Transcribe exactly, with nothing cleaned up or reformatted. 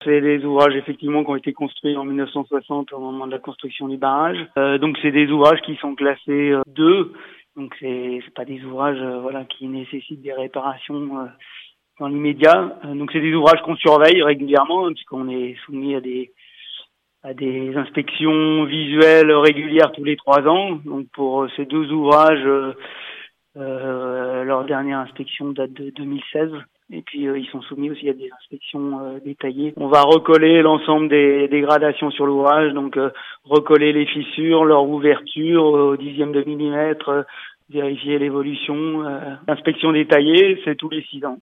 C'est des ouvrages effectivement qui ont été construits en mille neuf cent soixante au moment de la construction du barrage. Euh, donc c'est des ouvrages qui sont classés euh, deux. Donc c'est c'est pas des ouvrages euh, voilà qui nécessitent des réparations euh, dans l'immédiat. Euh, donc c'est des ouvrages qu'on surveille régulièrement hein, puisqu'on est soumis à des à des inspections visuelles régulières tous les trois ans. Donc pour ces deux ouvrages, euh, euh, leur dernière inspection date de deux mille seize. Et puis euh, ils sont soumis aussi à des inspections euh, détaillées. On va recoller l'ensemble des dégradations sur l'ouvrage, donc euh, recoller les fissures, leur ouverture au dixième de millimètre, euh, vérifier l'évolution. Euh, inspection détaillée, c'est tous les six ans.